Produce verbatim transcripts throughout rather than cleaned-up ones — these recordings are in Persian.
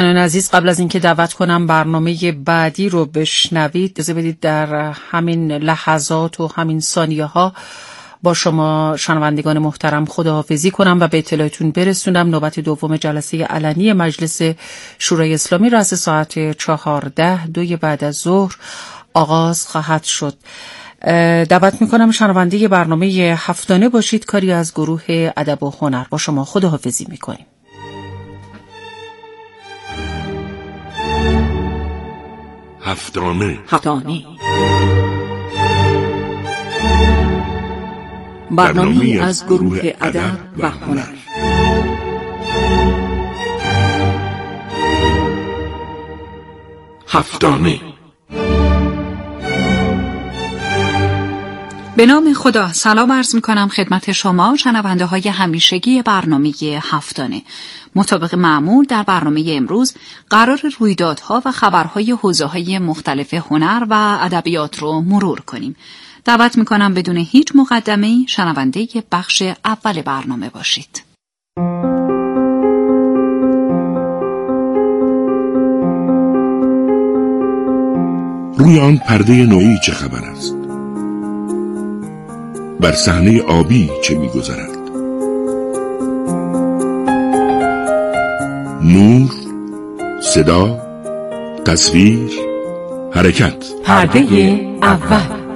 عزیز، قبل از اینکه دعوت کنم برنامه بعدی رو بشنوید، اجازه بدید در همین لحظات و همین ثانیه ها با شما شنوندگان محترم خداحافظی کنم و به اطلاعتون برسونم نوبت دوم جلسه علنی مجلس شورای اسلامی رأس ساعت چهارده دوی بعد از ظهر آغاز خواهد شد. دعوت میکنم شنونده برنامه هفتانه باشید. کاری از گروه ادب و هنر با شما خداحافظی میکنیم. هفتانه هفتانه برنامه از گروه ادب و هنر. هفتانه. به نام خدا سلام عرض می کنم خدمت شما شنونده های همیشگی برنامه هفتانه. مطابق معمول در برنامه امروز قرار رویدادها و خبرهای حوزه‌های مختلف هنر و ادبیات رو مرور کنیم. دعوت می کنم بدون هیچ مقدمه‌ای شنونده بخش اول برنامه باشید. روی آن پرده نوعی چه خبر است؟ بر صحنه آبی چه می‌گذرد؟ نور، صدا، تصویر، حرکت. پرده اول.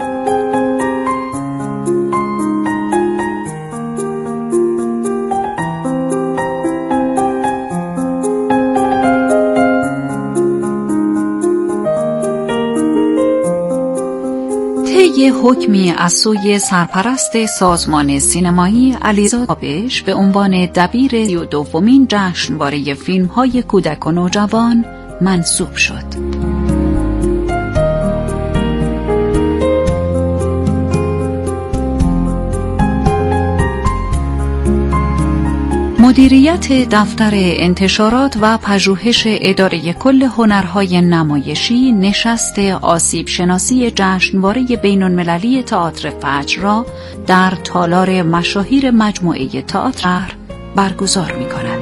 یه حکمی از سوی سرپرست سازمان سینمایی علیزاده آبش به عنوان دبیر سی و دومین جشنواره فیلم‌های کودک و نوجوان منصوب شد. مدیریت دفتر انتشارات و پژوهش اداره کل هنرهای نمایشی نشست آسیب شناسی جشنواره بین‌المللی تئاتر فجر را در تالار مشاهیر مجموعه تئاتر برگزار می‌کند.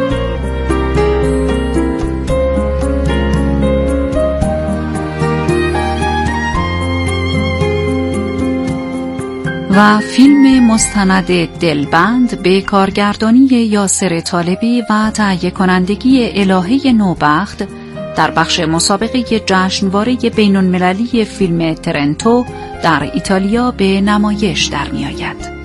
و فیلم مستند دلبند به کارگردانی یاسر طالبی و تهیه کنندگی الهه نوبخت در بخش مسابقه جشنواره بین‌المللی فیلم ترنتو در ایتالیا به نمایش در می آید.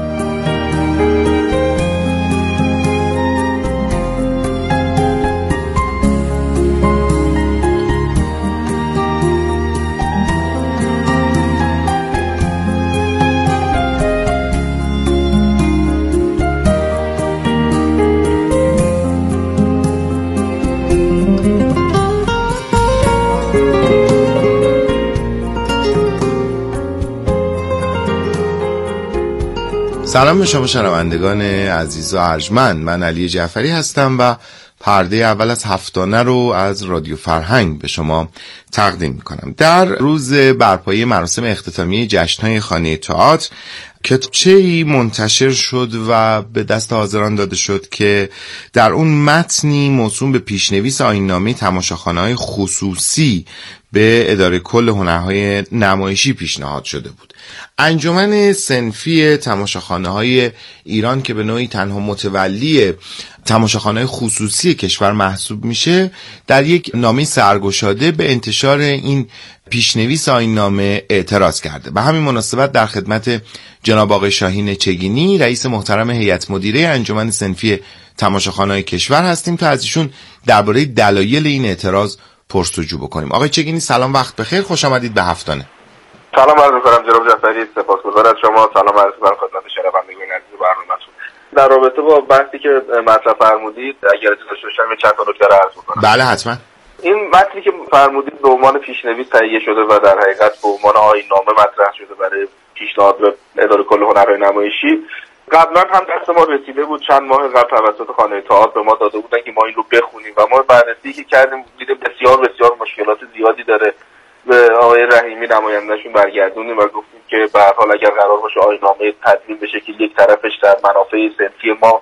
سلام به شما شنوندگان عزیز و ارجمند. من علی جعفری هستم و پرده اول از هفتانه رو از رادیو فرهنگ به شما تقدیم میکنم. در روز برپایی مراسم اختتامیه جشن‌های خانه تئاتر کتابچه‌ای منتشر شد و به دست حاضران داده شد که در اون متنی موسوم به پیشنویس آیین‌نامه تماشاخانه‌های خصوصی به اداره کل هنرهای نمایشی پیشنهاد شده بود. انجمن صنفی تماشاخانه‌های ایران که به نوعی تنها متولی تماشاخانه‌های خصوصی کشور محسوب میشه، در یک نامه سرگشاده به انتشار این پیشنویس آیین‌نامه اعتراض کرده. به همین مناسبت در خدمت جناب آقای شاهین چگینی، رئیس محترم هیئت مدیره انجمن صنفی تماشاخانه‌های کشور هستیم تا از ایشون درباره دلایل این اعتراض پرسجو بکنیم. آقای چگینی سلام، وقت بخیر، خوش آمدید به هفتانه. سلام عرض می‌کنم جناب جعفری، سپاسگزارم از شما. سلام عرض می‌کنم خدمت شنوندگان عزیز برنامه‌تون. در رابطه با بحثی که مطرح فرمودید، اگر اجازه داشته چند تا نکته عرض بکنم. بله حتما. این متنی که فرمودید به عنوان پیشنویس تهیه شده و در حقیقت به عنوان آیین‌نامه مطرح شده برای پیشنهاد به اداره کل هنرهای نمایشی، قبلا هم دست ما رسیده بود. چند ماه قبل توسط خانه تئاتر به ما داده بودن که ما این رو بخونیم و ما بررسی که کردیم دیدیم بسیار بسیار مشکلات زیادی داره. به آقای رحیمی نماینده‌شون برگردونیم و گفتیم که به هر حال اگر قرار باشه آیین‌نامه تدوین بشه که یک طرفش در منافع صنفی ما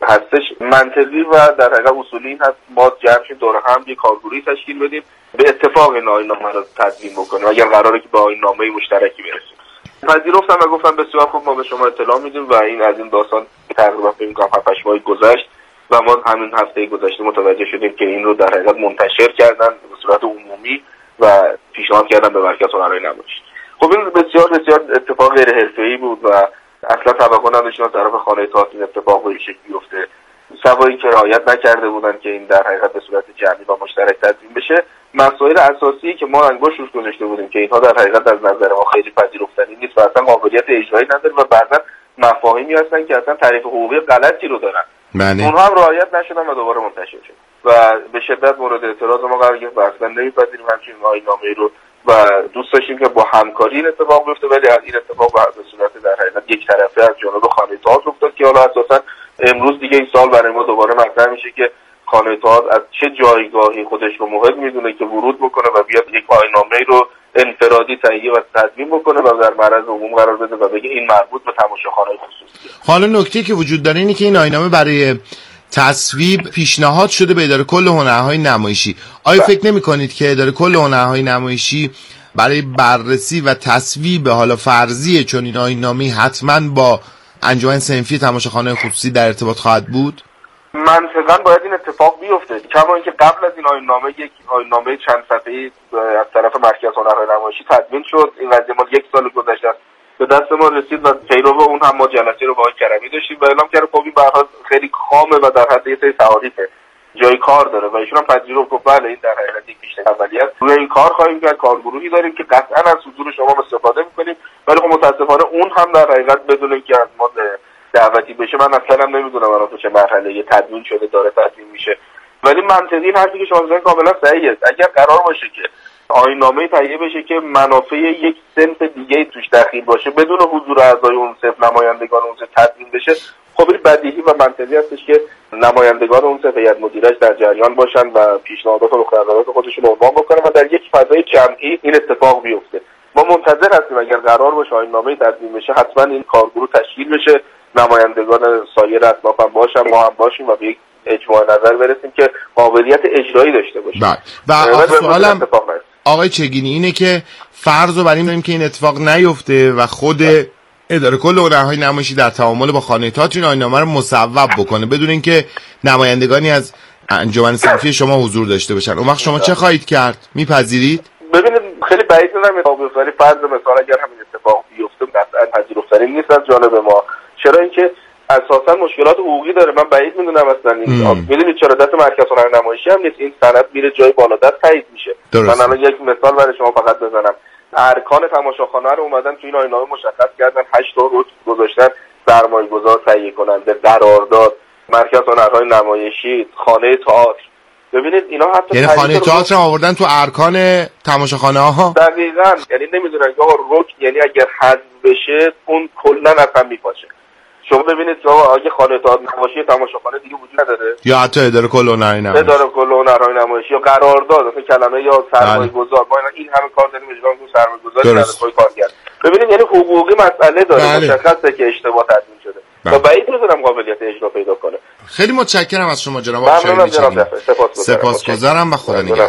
هستش منطقی و در حقیقت اصولی این هست ما جمع شیم دور هم یک کارگروهی تشکیل بدیم به اتفاق این آیین‌نامه رو تدوین بکنیم اگر قراره که به آیین‌نامه مشترکی برسیم. پذیرفتم و گفتم بسیار خوب ما به شما اطلاع میدیم و این از این داستان تقریبا فکر می‌کنم هفت هشت ماه گذشت و ما همین هفته گذشته متوجه شدیم که این رو در حقیقت منتشر کردن به صورت عمومی و پیشنهاد کردن به مرکز هنرهای نمایشی. خب این بسیار بسیار اتفاق غیر حرفه‌ای بود و اصلا توقع نداشتیم از طرف خانه تئاتر این اتفاق به این شکل بیفته. سوایی که رعایت نکرده بودن که این در حقیقت به صورت جمعی و مشترک تدوین بشه. مسائل اساسی که ما انگشت روش گذاشته بودیم که اینها در حقیقت از نظر ما خیلی پذیرفتنی نیست و اصلا قابلیت اجرایی نداره و بعضا مفاهیمی هستن که اصلا تعریف حقوقی غلطی رو دارن. بله. اونها هم رعایت نشدن و دوباره منتشر شد و به شدت مورد اعتراض ما قرار گرفت و اصلا نمی‌پذیریم همچین آیین‌نامه‌ای رو و دوست داشتیم که با همکاری این اتفاق بیفته، ولی از این اتفاق به صورت در حقیقت یک طرفه از جانب خانه تئاتر افتاد که حالا اساسا امروز دیگه این سال برای ما دوباره مطرح میشه که خانه تئاتر از چه جایگاهی خودش رو محق میدونه که ورود بکنه و بیاد یک آیین‌نامه‌ای رو انفرادی تهیه و تدوین بکنه و در معرض عموم قرار بده و بگه این مربوط به تماشاخانه‌های خصوصیه. حالا نکته که وجود داره اینه که این آیین‌نامه برای تصویب پیشنهاد شده به اداره کل هنرهای نمایشی. آیا فکر نمی‌کنید که اداره کل هنرهای نمایشی برای بررسی و تصویب حالا فرضیه چون این آیین‌نامه حتما با انجمن صنفی تماشاخانه خصوصی در ارتباط خواهد بود؟ منطقاً باید این اتفاق بیفته، کما اینکه قبل از این آیین‌نامه یک آیین‌نامه چند صفحه‌ای از طرف مرکز هنرهای نمایشی تدوین شد. این قضیه ما یک سال گذشته به دست ما رسید و پیرو اون هم ما جلسه رو با آقای کرمی داشتیم و اعلام کرد خب این به هر حال خیلی خامه و در حد یه سری تعاریفه، جای کار داره و ایشون هم پذیرفت که بله این در حقیقت یک پیشنهاد اولیه است، روی این کار خواهیم کرد. کارگروهی داریم که قطعاً از حضور شما استفاده می‌کنیم، ولی خب متأسفانه اون هم در حقیقت بدون اینکه از ما دعوتی بشه من اصلا هم نمیدونم الان تو چه مرحله تدوین شده داره تدوین میشه. ولی منطقی این حرفی که شما زدین کاملا صحیحه. اگر قرار باشه که آیین‌نامه تهیه بشه که منافع یک صنف دیگه توش دخیل باشه بدون حضور اعضای اون صنف نمایندگان اون صنف تدوین بشه، خب این بدیهی و منطقی هستش که نمایندگان اون صنف هیئت مدیره‌اش در جریان باشن و پیشنهادات و مقررات خودشون عنوان بکنن و در یک فضای جمعی این اتفاق بیفته. ما منتظر هستیم اگر قرار باشه آیین‌نامه تدوین بشه حتما این کارگروه تشکیل بشه، نمایندگان سایر اطراف هم باشن، ما هم باشیم و به یک اجماع نظر برسیم که قابلیت اجرایی داشته باشه. بله. و سوالم آقای چگینی اینه که فرض رو بر این داریم که این اتفاق نیفته و خود اداره کل هنرهای نمایشی در تعامل با خانه تئاتر این آیین‌نامه رو مصوب بکنه بدون اینکه نمایندگانی از انجمن صنفی شما حضور داشته باشن. اون وقت شما چه خواهید کرد؟ میپذیرید؟ ببینید خیلی بعید نیست ولی فرض مثلا اگر همین اتفاق بیفته قطعا پذیرفتنی نیست از جانب ما. چرا اینکه اساسا مشکلات حقوقی داره. من بعید میدونم اصلا این میدونید چرا دست مرکز هنر نمایشی هم نیست، این سند میره جای بالادست تایید میشه. درست. من الان یک مثال برای شما فقط بزنم. ارکان تماشاخانه رو اومدن تو این آیین‌نامه مشخص کردن، هشت تا رکن گذاشتن سرمایه‌گذار تهیه کننده، قرارداد، مرکز هنرهای نمایشی، خانه تئاتر. ببینید اینا حتی یعنی خانه تئاتر آوردن تو ارکان تماشاخانه ها. دقیقاً. یعنی نمیدونن که آقا رکن یعنی اگر حذف بشه اون کلا اصلا میپاشه. شما ببینید که اگه خانه تئاتر نمایشی تماشاخانه دیگه وجود نداره یا حتی اداره کل هنرهای نمایشی اداره کل هنرهای نمایشی یا قرارداد مثلا کلمه یا سرمایه‌گذار ما این همه کار داریم اجرا می‌کنیم سرمایه‌گذاری در پای کارگر. ببینید یعنی حقوقی مسئله داره. بله. مشخصه که اشتباه تدوین شده. و بعید می‌دونم قابلیت اجرا پیدا کنه. خیلی متشکرم از شما جناب آقای شریفی. سپاسگزارم و خدا نگهدار.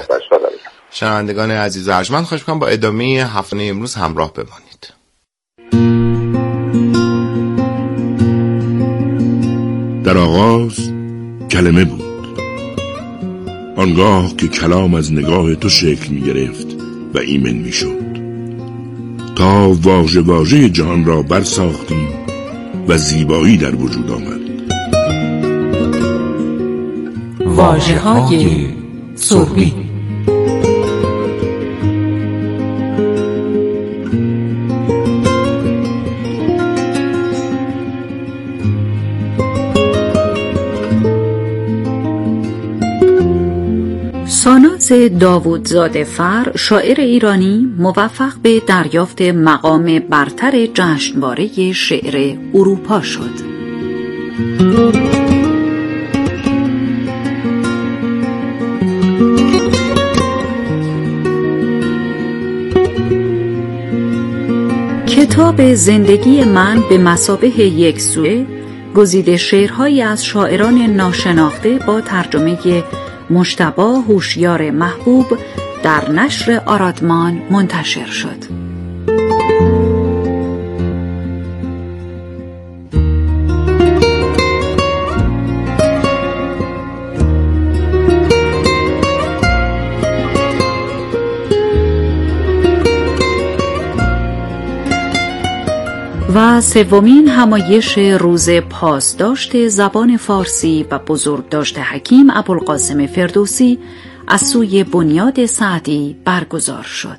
شنوندگان عزیز و ارجمند خواهش می‌کنم با ادامه هفته امروز همراه بمانید. در آغاز کلمه بود، آنگاه که کلام از نگاه تو شکل می گرفت و ایمن می شد تا واژه واژه جهان را برساختیم و زیبایی در وجود آمد. واژه های سربی. ساناز داوودزاده فر، شاعر ایرانی، موفق به دریافت مقام برتر جشنواره شعر اروپا شد. کتاب زندگی من به مثابه یک سوئه گزیده شعرهایی از شاعران ناشناخته با ترجمه مجتبی هوشیار محبوب در نشر آرادمان منتشر شد. و سومین همایش روز پاسداشت زبان فارسی و بزرگداشت حکیم ابوالقاسم فردوسی از سوی بنیاد سعدی برگزار شد.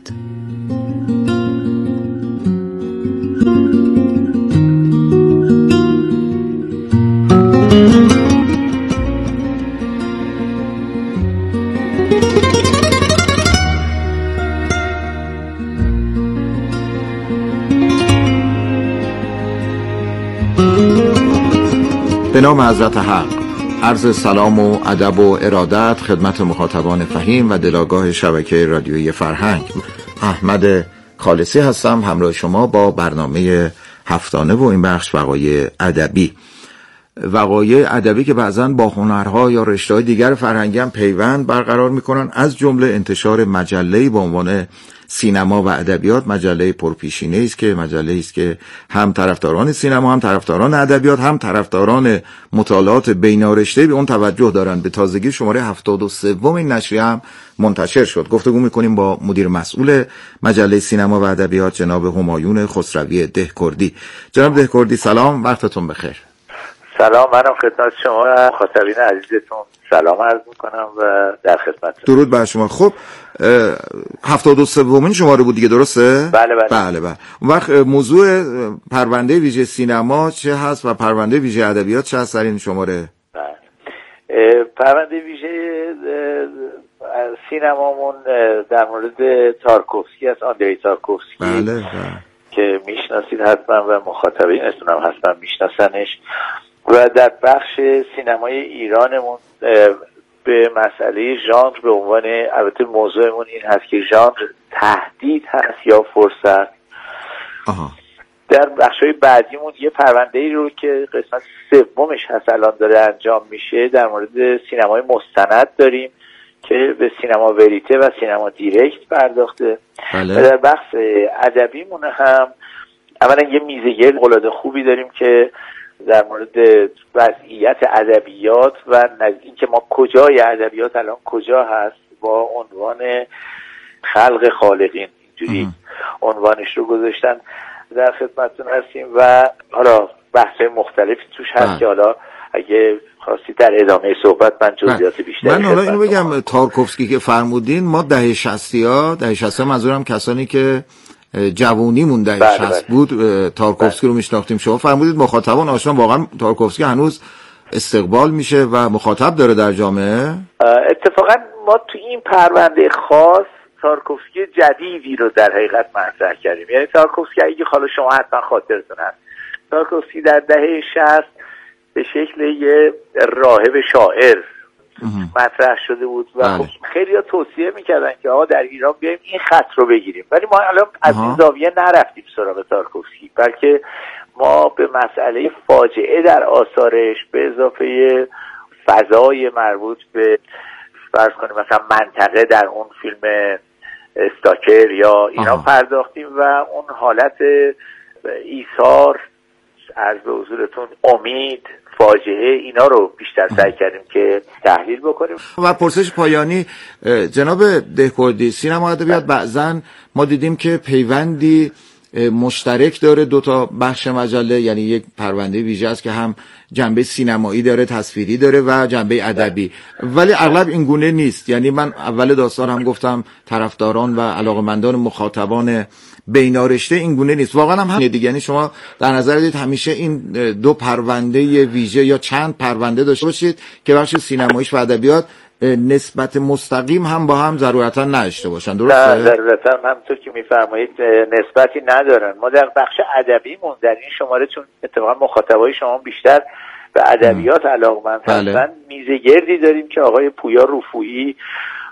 به نام حضرت حق، عرض سلام و ادب و ارادت خدمت مخاطبان فهیم و دلاگاه شبکه رادیویی فرهنگ. احمد خالصی هستم همراه شما با برنامه هفتانه و این بخش وقایع ادبی. وقایع ادبی که بعضاً با هنرها یا رشته‌های دیگر فرهنگی هم پیوند برقرار می‌کنن، از جمله انتشار مجله‌ای با عنوان سینما و ادبیات. مجله پرپیشینه‌ای است که مجله‌ای است که هم طرفداران سینما، هم طرفداران ادبیات، هم طرفداران مطالعات بینارشته‌ای به اون توجه دارند. به تازگی شماره هفتاد و سه این نشریه هم منتشر شد. گفتگو می‌کنیم با مدیر مسئول مجله سینما و ادبیات جناب همایون خسروی دهکردی. جناب دهکردی سلام، وقتتون بخیر. سلام، منم خدمت شما مخاطبین عزیزتون سلام عرض میکنم و در خدمتتون. درود بر شما. خب هفتاد و سومین شماره بود دیگه، درسته؟ بله بله بله بله. اون وقت موضوع پرونده ویژه سینما چه هست و پرونده ویژه ادبیات چه هست در این شماره؟ بله. پرونده ویژه سینمامون در مورد تارکوفسکی است، آندری تارکوفسکی. بله بله. که میشناسید حتما و مخاطبینتون هم حتما میشناسنش. و در بخش سینمای ایرانمون به مسئله ژانر به عنوان، البته موضوعمون این هست که ژانر تهدید هست یا فرصت. آها. در بخش‌های بعدیمون یه پرونده‌ای رو که قسمت سومش هست الان داره انجام میشه در مورد سینمای مستند داریم که به سینما وریته و سینما دیرکت پرداخته. بله. و در بخش ادبیمون هم اولا یه میزگرد العاده خوبی داریم که در مورد وضعیت ادبیات و اینکه ما کجای ادبیات الان کجا هست با عنوان خلق خالقین، اینجوری عنوانش رو گذاشتن. در خدمتتون هستیم و حالا بحث‌های مختلفی توش هست بله. که حالا اگه خواستی در ادامه صحبت من جزئیات بیشتری من حالا اینو بگم، تارکوفسکی که فرمودین ما دهه شصتی ها دهه شصت منظورم کسانی که جوونیمون دهه بله شصت بله. بود تارکوفسکی بله. رو میشناختیم. شما فرمودید مخاطبان آشنا، واقعا تارکوفسکی هنوز استقبال میشه و مخاطب داره در جامعه؟ اتفاقا ما تو این پرونده خاص تارکوفسکی جدیدی رو در حقیقت مطرح کردیم. یعنی تارکوفسکی اگه حالا شما حتما خاطرتون هست، تارکوفسکی در دهه شصت به شکل یه راهب شاعر مطرح شده بود و خب خیلی ها توصیه میکردن که آقا در ایران بیایم این خط رو بگیریم، ولی ما الان از این زاویه نرفتیم سراغ تارکوفسکی، بلکه ما به مسئله فاجعه در آثارش به اضافه فضای مربوط به فرض کنیم مثلا منطقه در اون فیلم استاکر یا اینا آها. پرداختیم و اون حالت ایثار، عرض به حضورتون امید، فاجعه، اینا رو بیشتر سعی کردیم که تحلیل بکنیم. و پرسش پایانی جناب دهکردی، سینما ادبیات بعضن ما دیدیم که پیوندی مشترک داره دو تا بخش مجله، یعنی یک پرونده ویژه است که هم جنبه سینمایی داره، تصویری داره و جنبه ادبی، ولی اغلب این گونه نیست. یعنی من اول داستان هم گفتم طرفداران و علاقمندان مخاطبان بینارشته این گونه نیست، واقعا هم همین دیگه. یعنی شما در نظر دید همیشه این دو پرونده ویژه یا چند پرونده داشته باشید که بخش سینماییش و ادبیات نسبت مستقیم هم با هم ضرورتا نداشته باشن، درسته؟ نه ضرورتا همونطور که میفرمایید نسبتی ندارن. ما در بخش ادبیمون در این شماره چون اتفاقا مخاطبای شما بیشتر به ادبیات علاقمند هستن، میزه گردی داریم که آقای پویا رفویی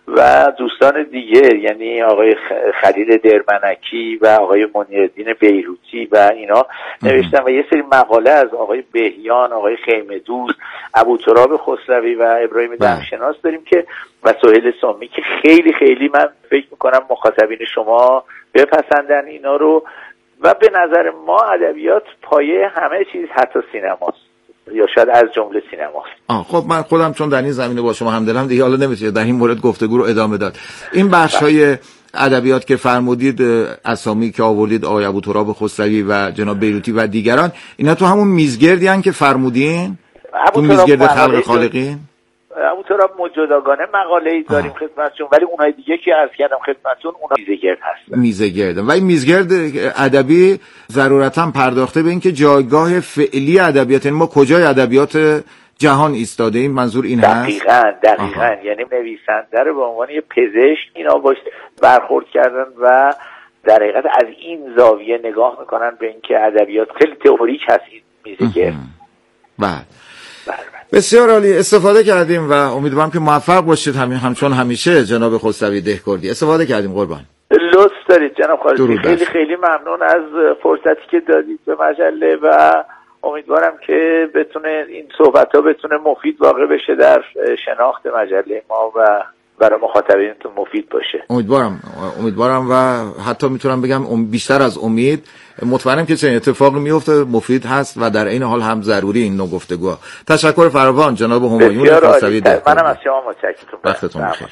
و دوستان دیگه، یعنی آقای خلیل درمنکی و آقای منیرالدین بیروتی و اینا نوشتن و یه سری مقاله از آقای بهیان، آقای خیمه دوست، ابوتراب خسروی و ابراهیم دمشناس داریم که و سهیل سامی که خیلی خیلی من فکر میکنم مخاطبین شما بپسندن اینا رو و به نظر ما ادبیات پایه همه چیز حتی سینماست یا شاید از جمله سینماست. آه خب من خودم چون در این زمینه با شما همدلم دیگه حالا نمیشه در این مورد گفتگو رو ادامه داد. این بخش‌های ادبیات که فرمودید، اسامی که آوردید آقای ابوتراب خسروی و جناب بیروتی و دیگران، اینا تو همون میزگردی هن که فرمودین؟ تو میزگرد خلق خالقین؟ ابوتراب جداگانه مقاله‌ای داریم خدمتتون، ولی اونای دیگه که عرض کردم خدمتتون اونا میزگرد هستن. میزگرد. و این میزگرد ادبی ضرورتاً پرداخته به این که جایگاه فعلی ادبیات، یعنی ما کجای ادبیات جهان ایستاده ایم، منظور این هست؟ دقیقاً دقیقاً یعنی نویسنده رو به عنوان یه پزشک اینا باش برخورد کردن و در حقیقت از این زاویه نگاه میکنن به اینکه ادبیات خیلی تئوریک هست این میزگرد. بله. بسیار عالی، استفاده کردیم و امیدوارم که موفق باشید. همین همچون همیشه جناب خسروی دهکردی استفاده کردیم. قربان. لطف دارید جناب خالصی، خیلی خیلی ممنون از فرصتی که دادید به مجله و امیدوارم که بتونه این صحبت‌ها بتونه مفید واقع بشه در شناخت مجله ما و برای مخاطبینتون مفید باشه. امیدوارم امیدوارم و حتی میتونم بگم بیشتر از امید مطمئنم که چنین اتفاقی میفته، مفید هست و در این حال هم ضروری این نوع گفتگوها. تشکر فراوان جناب همایون خسروی دهکردی. منم از شما متشکرم. وقتتون بخیر.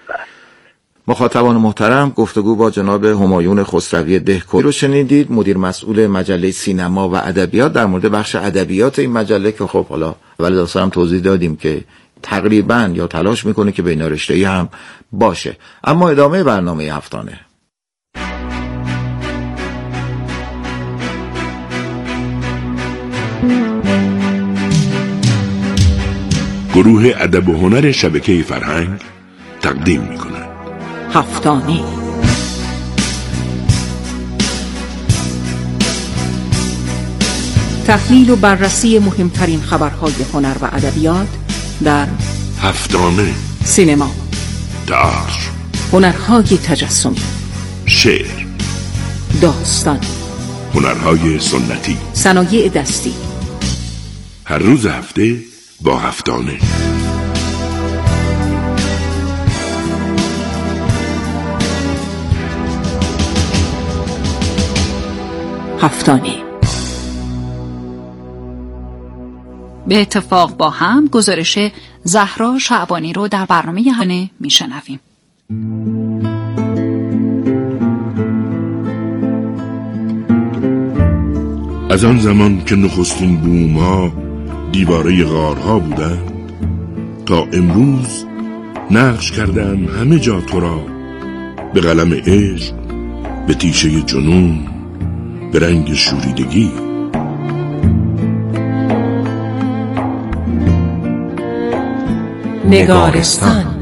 مخاطبان محترم، گفتگو با جناب همایون خسروی دهکردی رو شنیدید، مدیر مسئول مجله سینما و ادبیات، در مورد بخش ادبیات این مجله که خب حالا ولی داستانم توضیح دادیم که تقریبا یا تلاش میکنه که بین رشته‌ای هم باشه. اما ادامه برنامه هفتانه گروه ادب و هنر شبکه فرهنگ تقدیم میکند هفتانه. تحلیل و بررسی مهمترین خبرهای هنر و ادبیات در هفتانه. سینما، تئاتر، هنرهای تجسمی، شعر، داستان، هنرهای سنتی، صنایع دستی. هر روز هفته با هفتانه. هفتانه. به اتفاق با هم گزارش زهرا شعبانی رو در برنامه هفتانه میشنویم. از آن زمان که نخستین بوم‌ها دیواره غارها بودند تا امروز نقش کردم همه جا تو را، به قلم عشق، به تیشه جنون، به رنگ شوریدگی. نگارستان.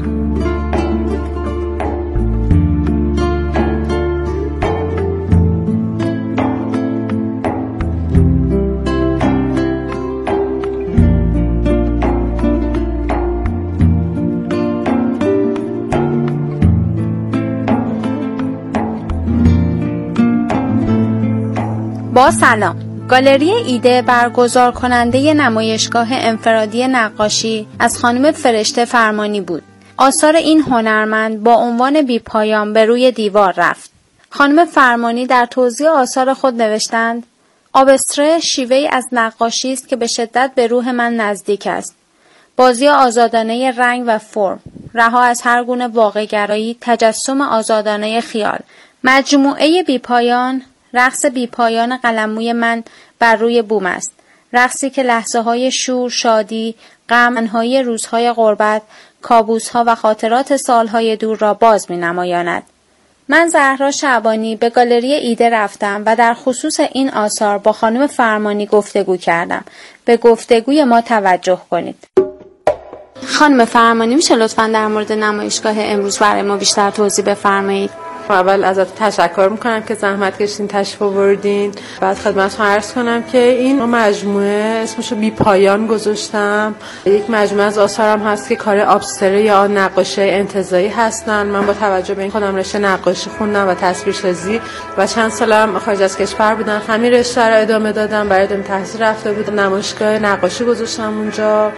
با سلام. گالری ایده برگزار کننده نمایشگاه انفرادی نقاشی از خانم فرشته فرمانی بود. آثار این هنرمند با عنوان بی پایان به روی دیوار رفت. خانم فرمانی در توضیح آثار خود نوشتند: آبستره شیوهی از نقاشی است که به شدت به روح من نزدیک است. بازی آزادانه رنگ و فرم، رها از هر گونه واقع‌گرایی، تجسم آزادانه خیال. مجموعه بی پایان، رقص بی پایان قلموی من بر روی بوم است. رقصی که لحظه های شور، شادی، غم، انهای روزهای غربت، کابوس‌ها و خاطرات سالهای دور را باز می نمایاند. من زهرا شعبانی به گالری ایده رفتم و در خصوص این آثار با خانم فرمانی گفتگو کردم. به گفتگوی ما توجه کنید. خانم فرمانی، میشه لطفاً در مورد نمایشگاه امروز برای ما بیشتر توضیح بفرمایید؟ اول ازت تشکر میکنم که زحمت کشیدین تشریف آوردین. بعد خدمتتون عرض کنم که این مجموعه اسمشو بی پایان گذاشتم. یک مجموعه از آثارم هست که کار ابستره یا نقاشی انتزاعی هستن. من با توجه به این خودم رشته نقاشی خوندم و تصویرسازی و چند سالم خارج از کشور بودم. همین رشته رو ادامه دادم، برای ادامه تحصیل رفته بودم نمایشگاه نقاشی گذاشتم اونجا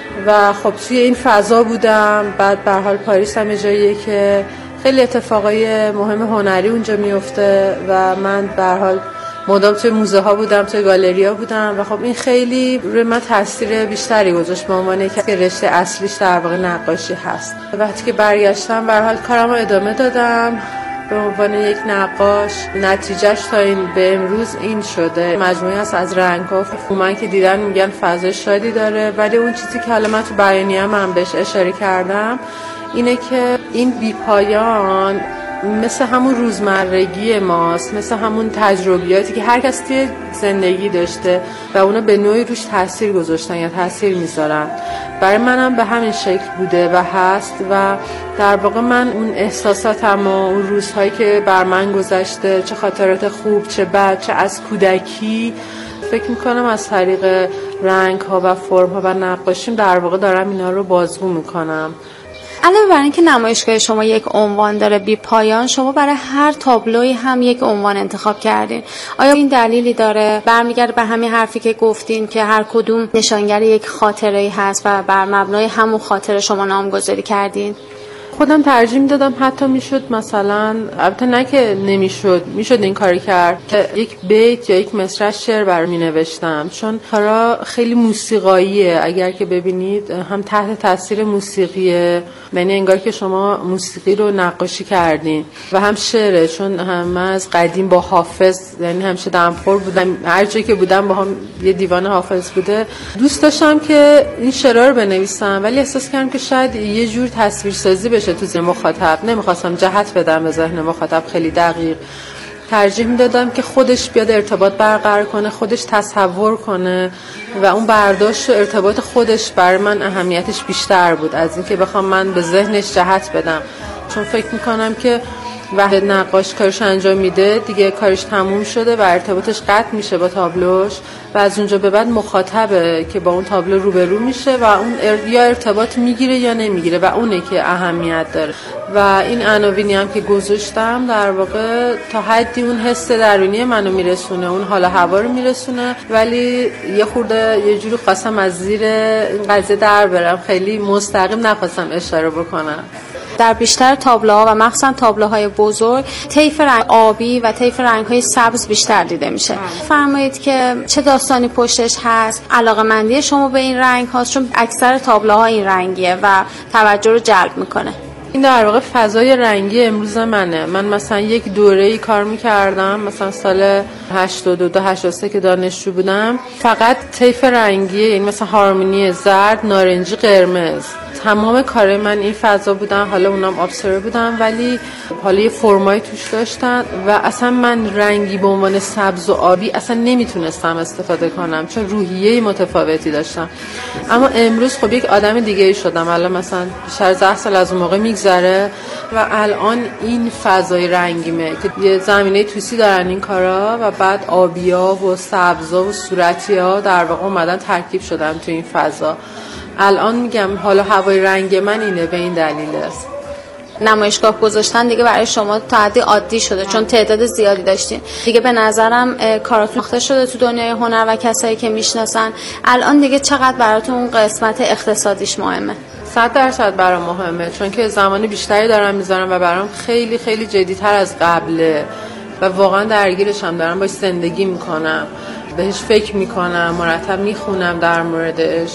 و خب توی این فضا بودم. بعد به هر حال پاریس هم جاییه که خیلی اتفاقای مهم هنری اونجا میفته و من به هر حال مدام توی موزه ها بودم، توی گالری ها بودم و خب این خیلی روی من تاثیر بیشتری گذاشت به عنوان که رشته اصلیش در واقع نقاشی هست. وقتی که برگشتم به هر حال کارمو ادامه دادم به عنوان یک نقاش. نتیجهش تا این به امروز این شده. مجموعه هست از رنگ‌ها من که دیدن میگن فضای شادی داره، ولی اون چیزی که حالا من تو بیانیه من بهش اشاره کردم اینه که این بی‌پایان مثل همون روزمرگی ماست، مثل همون تجربیاتی که هر کس توی زندگی داشته و اونا به نوعی روش تاثیر گذاشتن یا تاثیر میذارن. برای منم به همین شکل بوده و هست و در واقع من اون احساساتم و اون روزهایی که بر من گذشته، چه خاطرات خوب چه بد، چه از کودکی، فکر میکنم از طریق رنگ ها و فرم ها و نقاشیم در واقع دارم اینا رو بازگو میکنم. علاوه بر اینکه نمایشگاه شما یک عنوان داره بی پایان، شما برای هر تابلوی هم یک عنوان انتخاب کردین. آیا این دلیلی داره؟ برمیگرده به همین حرفی که گفتین که هر کدوم نشانگر یک خاطره‌ای هست و بر مبنای همون خاطره شما نامگذاری کردین؟ خودم ترجیح میدادم حتی میشد مثلا، البته نه که نمیشد، میشد این کاری کرد که یک بیت یا یک مصرع شعر برام مینوشتم، چون کارا خیلی موسیقاییه. اگر که ببینید هم تحت تاثیر موسیقیه، یعنی انگار که شما موسیقی رو نقاشی کردین و هم شعره، چون هم از قدیم با حافظ یعنی همیشه دمخور بودم، هر جایی که بودم با هم یه دیوان حافظ بوده. دوست داشتم که این شعرها رو بنویسم، ولی احساس کردم که شاید یه جور تصویرسازی بشه تو ذهن مخاطب. نمیخواستم جهت بدم به ذهن مخاطب خیلی دقیق. ترجیح میدادم که خودش بیاد ارتباط برقرار کنه، خودش تصور کنه و اون برداشت و ارتباط خودش برای من اهمیتش بیشتر بود از اینکه بخوام من به ذهنش جهت بدم. چون فکر میکنم که وقتی نقاش کارش انجام میده دیگه کارش تموم شده و ارتباطش قطع میشه با تابلوش و از اونجا به بعد مخاطبه که با اون تابلو روبرو میشه و اون ار... یا ارتباط میگیره یا نمیگیره و اونه که اهمیت داره. و این عناوینی هم که گذاشتم در واقع تا حدی اون حس درونی منو میرسونه، اون حال هوا رو میرسونه، ولی یه خورده یه جوری خواستم از زیر این قضیه در برم، خیلی مستقیم نخواستم اشاره بکنم. در بیشتر تابلوها و مخصوصا تابلوهای بزرگ طیف رنگ آبی و طیف رنگ‌های سبز بیشتر دیده میشه. فرمایید که چه داستانی پشتش هست، علاقه‌مندی شما به این رنگ هاست، چون اکثر تابلوها این رنگیه و توجه رو جلب میکنه. این در واقع فضای رنگی امروز منه. من مثلا یک دوره‌ای کار می‌کردم، مثلا سال هشتاد و دو هشتاد و سه که دانشجو بودم، فقط طیف رنگی، یعنی مثلا هارمونی زرد، نارنجی، قرمز، تمام کار من این فضا بودن. حالا اونام ابستره بودن ولی حالا یه فرمای توش داشتن و اصلا من رنگی به عنوان سبز و آبی اصلا نمیتونستم استفاده کنم چون روحیه متفاوتی داشتم. اما امروز خب یک آدم دیگه ای شدم، الان مثلا بیشتر از ده سال از اون موقع میگذره و الان این فضای رنگیمه که یه زمینه توسی دارن این کارا و بعد آبیا و سبزا و صورتی‌ها در واقع اومدن ترکیب شدن تو این فضا. الان میگم حالا هوای رنگ من اینه، به این دلیل است. نمایشگاه گذاشتن دیگه برای شما تا حدی عادی شده چون تعداد زیادی داشتین دیگه. به نظرم کاراتون ساخته شده تو دنیای هنر و کسایی که میشناسن. الان دیگه چقدر براتون اون قسمت اقتصادیش مهمه؟ صد درصد برام مهمه، چون که زمان بیشتری دارم میذارم و برام خیلی خیلی جدی‌تر از قبله و واقعا درگیرشم، دارم باش زندگی میکنم، بهش فکر میکنم، مرتب میخونم در موردش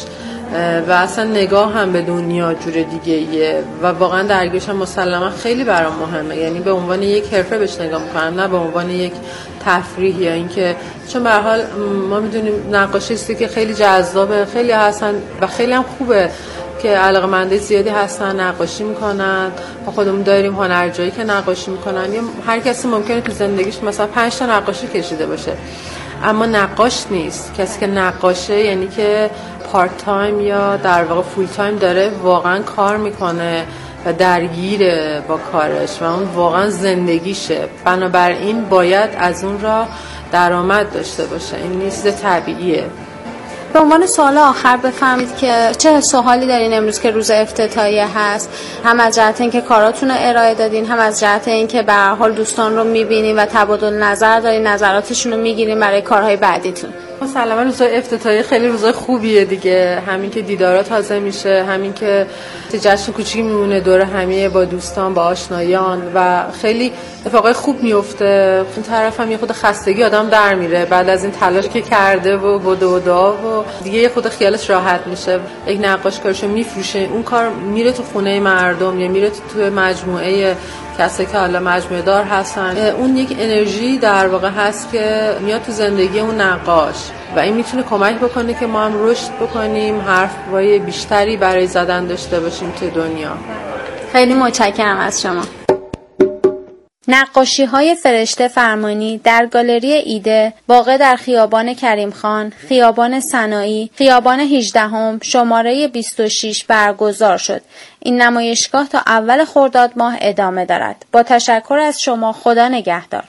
و اصلا نگاه هم به دنیا جور دیگه ایه و واقعا درگیرشم مسلما خیلی برام مهمه. یعنی به عنوان یک حرفه بهش نگاه میکنم، نه به عنوان یک تفریح یا اینکه، چون به هر حال ما میدونیم نقاشی است که خیلی جذابه، خیلی هستن و خیلی هم خوبه که علاقه‌مندای زیادی هستن نقاشی میکنن. ما خودمون داریم هنرجایی که نقاشی میکنن، یا هر کسی ممکنه تو زندگیش مثلا پنج تا نقاشی کشیده باشه اما نقاش نیست. کسی که نقاشه یعنی که پارت تایم یا در واقع فول تایم داره واقعا کار میکنه و درگیره با کارش و اون واقعا زندگیشه، بنابراین باید از اون را درآمد داشته باشه. این نیست طبیعیه. به عنوان سوال آخر بفهمید که چه سوالی دارین امروز که روز افتتاحیه هست، هم از جهت اینکه کاراتون رو ارائه دادین، هم از جهت اینکه به هر حال دوستان رو میبینین و تبادل نظر دارین، نظراتشون رو میگیرین برای کارهای بعدیتون. مسلما روزای افتتاحیه خیلی روزای خوبیه دیگه، همین که دیدارات تازه میشه، همین که جشن کوچیکی میمونه دور همیه با دوستان با آشنایان و خیلی اتفاقای خوب میفته. اون طرف هم یه خود خستگی آدم در میره بعد از این تلاش که کرده و بوده و دعا و دیگه یه خود خیالش راحت میشه. یک نقاش کارشو میفروشه، اون کار میره تو خونه مردم یا میره تو مجموعه کسی که حالا مجموعه دار هستن، اون یک انرژی در واقع هست که میاد تو زندگی اون نقاش و این میتونه کمک بکنه که ما هم رشد بکنیم، حرفای بیشتری برای زدن داشته باشیم تو دنیا. خیلی متشکرم از شما. نقاشی‌های فرشته فرمانی در گالری ایده واقع در خیابان کریم خان، خیابان سنایی، خیابان هجدهم شماره بیست و شش برگزار شد. این نمایشگاه تا اول خرداد ماه ادامه دارد. با تشکر از شما، خدا نگهدار.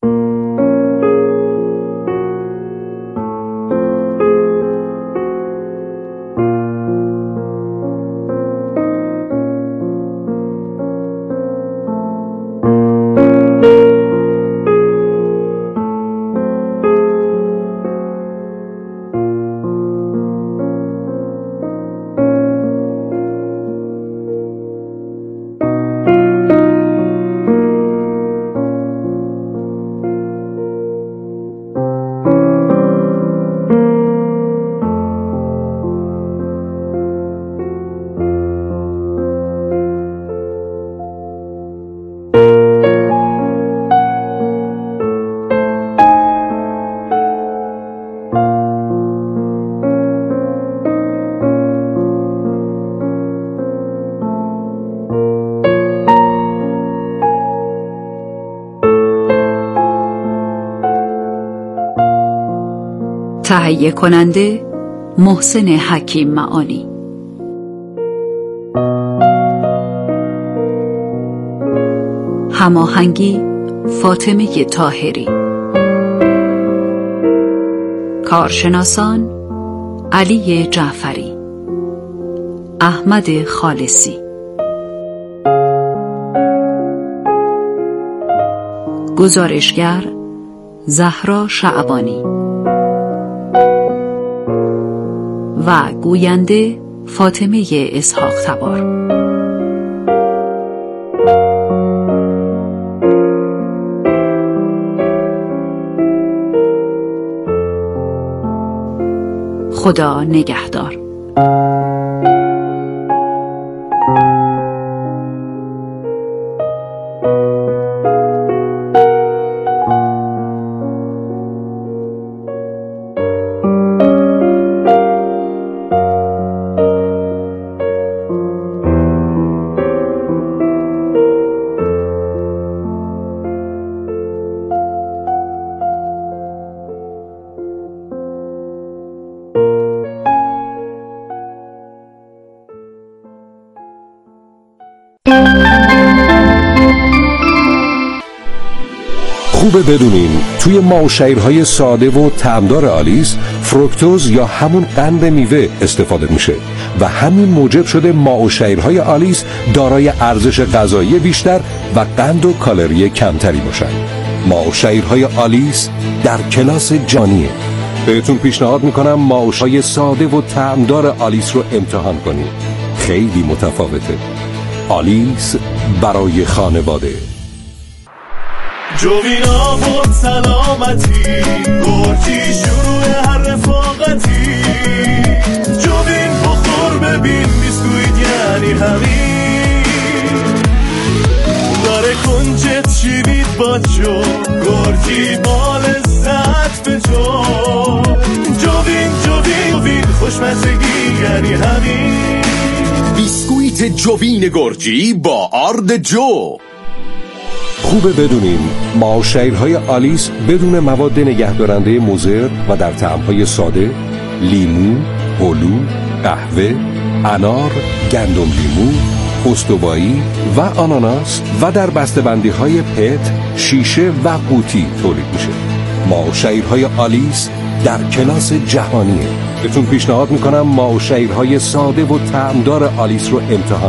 تهیه کننده محسن حکیم معانی. هماهنگی فاطمه طاهری. کارشناسان علی جعفری، احمد خالصی. گزارشگر زهرا شعبانی و گوینده فاطمه اسحاق تبار. خدا نگهدار. خوبه بدونین توی ماه‌وشیرهای ساده و طعمدار آلیس فروکتوز یا همون قند میوه استفاده میشه و همین موجب شده ماه‌وشیرهای آلیس دارای ارزش غذایی بیشتر و قند و کالری کمتری باشن. ماه‌وشیرهای آلیس در کلاس جهانیه. بهتون پیشنهاد میکنم ماه‌وشیرهای ساده و طعمدار آلیس رو امتحان کنید. خیلی متفاوته. آلیس برای خانواده. جوینا بود سلامتی، گرچی شروع هر رفاقتی. جوین بخور ببین بیسکویت یعنی همین. داره کنجت شیرید با جو، گرچی بال زد به جو. جوین جوین جوین خوشمزگی یعنی همین. بیسکویت جوین گرچی با آرد جو. خوبه بدونین ماه‌وشیرهای آلیس بدون مواد نگهدارنده مضر و در طعم‌های ساده، لیمو، هلو، قهوه، انار، گندم لیمو، استوایی و آناناس و در بسته‌بندی های پت، شیشه و قوطی تولید میشه. ما و شیرهای آلیس در کلاس جهانیه. بهتون پیشنهاد میکنم ما و شیرهای ساده و طعمدار آلیس رو امتحان